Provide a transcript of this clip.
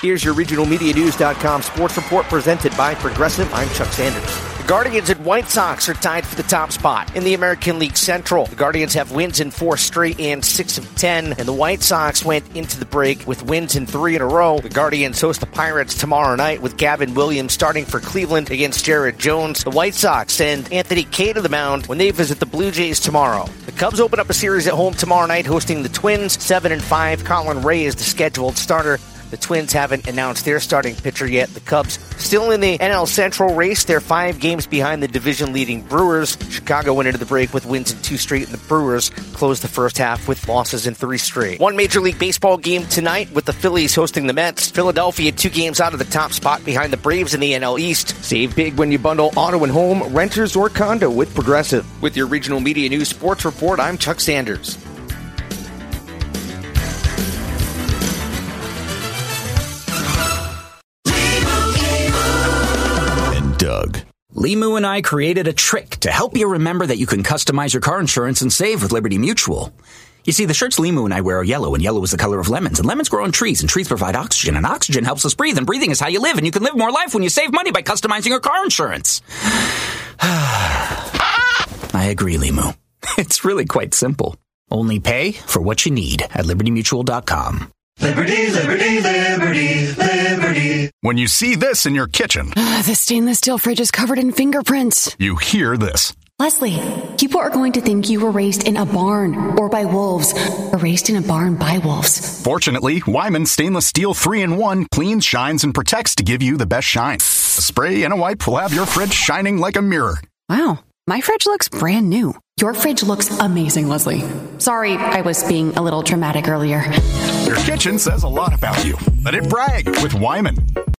Here's your regionalmedianews.com sports report presented by Progressive. I'm Chuck Sanders. The Guardians and White Sox are tied for the top spot in the American League Central. The Guardians have wins in 4 straight and 6 of 10, and the White Sox went into the break with wins in 3 in a row. The Guardians host the Pirates tomorrow night with Gavin Williams starting for Cleveland against Jared Jones. The White Sox send Anthony Kay to the mound when they visit the Blue Jays tomorrow. The Cubs open up a series at home tomorrow night hosting the Twins. 7-5. Colin Ray is the scheduled starter. The Twins haven't announced their starting pitcher yet. The Cubs still in the NL Central race. They're 5 games behind the division-leading Brewers. Chicago went into the break with wins in 2 straight, and the Brewers closed the first half with losses in 3 straight. One Major League Baseball game tonight with the Phillies hosting the Mets. Philadelphia 2 games out of the top spot behind the Braves in the NL East. Save big when you bundle auto and home, renters, or condo with Progressive. With your Regional Media News Sports Report, I'm Chuck Sanders. Doug. Limu and I created a trick to help you remember that you can customize your car insurance and save with Liberty Mutual. You see, the shirts Limu and I wear are yellow, and yellow is the color of lemons, and lemons grow on trees, and trees provide oxygen, and oxygen helps us breathe, and breathing is how you live, and you can live more life when you save money by customizing your car insurance. I agree, Limu. It's really quite simple. Only pay for what you need at libertymutual.com. Liberty, liberty, liberty, liberty. When you see this in your kitchen, the stainless steel fridge is covered in fingerprints. You hear this. Leslie, people are going to think you were raised in a barn or by wolves, or raised in a barn by wolves. Fortunately, Wyman Stainless Steel 3-in-1 cleans, shines, and protects to give you the best shine. A spray and a wipe will have your fridge shining like a mirror. Wow, my fridge looks brand new. Your fridge looks amazing, Leslie. Sorry, I was being a little dramatic earlier. Your kitchen says a lot about you. Let it brag with Wyman.